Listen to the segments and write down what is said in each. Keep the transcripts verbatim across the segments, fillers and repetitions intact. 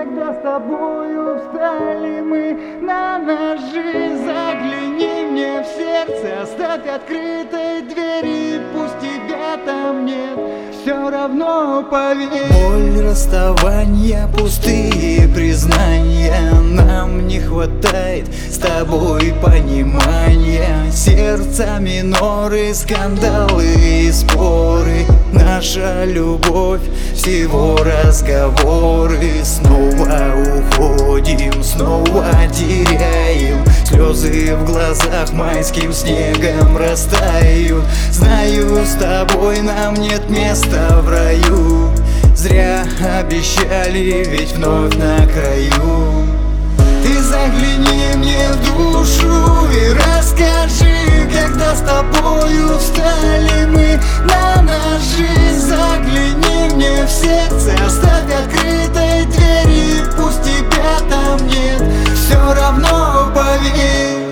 когда с тобою встали мы на ножи. Загляни мне в сердце, оставь открытой двери, пусть тебя там нет, все равно поверь. Боль расставания, пустые признания, нам не хватает с тобой понимания. Сердца миноры, скандалы и споры, наша любовь всего разговоры. Снова уходим, снова теряем, слезы в глазах майским снегом растают. Знаю, с тобой нам нет места в раю, зря обещали, ведь вновь на краю. Ты загляни мне в душу и расскажи, когда с тобою встали мы на ножи. Загляни мне в сердце, оставь открытой двери, пусть тебя там нет, все равно поверь,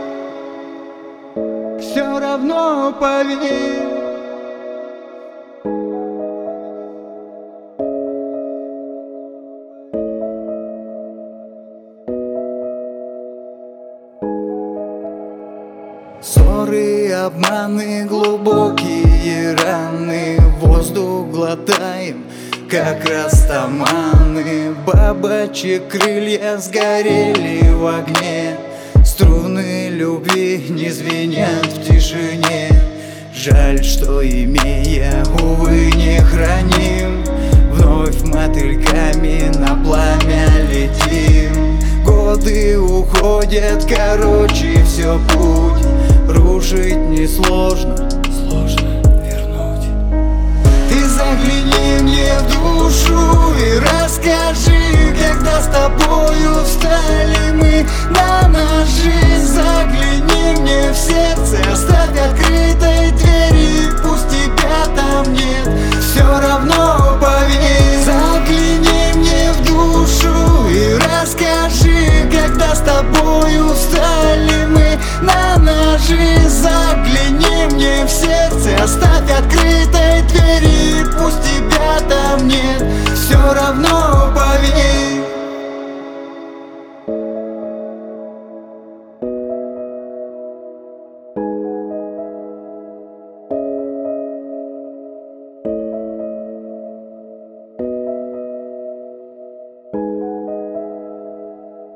все равно поверь. Ссоры, обманы, глубокие раны, воздух глотаем, как растаманы. Бабочек крылья сгорели в огне, струны любви не звенят в тишине. Жаль, что имея, увы, не храним, вновь мотыльками на пламя летим. Годы уходят, короче, все путь, рушить несложно, сложно вернуть. Ты загляни мне в душу и расскажи, когда с тобою встали мы на ножи. Загляни мне в сердце, оставь открытой двери, пусть тебя там нет, все равно поверь. Загляни мне в душу и расскажи, когда с тобою встали мы на ножи. Загляни мне в сердце, оставь открытой двери, пусть тебя там нет, все равно поверь.